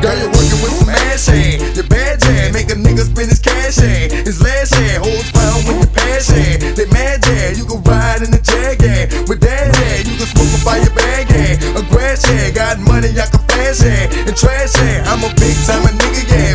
Girl, you're working with some ass, yeah. Your bad, yeah. Make a nigga spend his cash, yeah. His last, yeah. Holds pound when you pass, yeah. They mad, yeah. You can ride in the Jag, yeah. With that, yeah. You can smoke a fire bag, yeah. A grass, yeah. Got money, I can flash, yeah. And trash, yeah. I'm a big time nigga, yeah.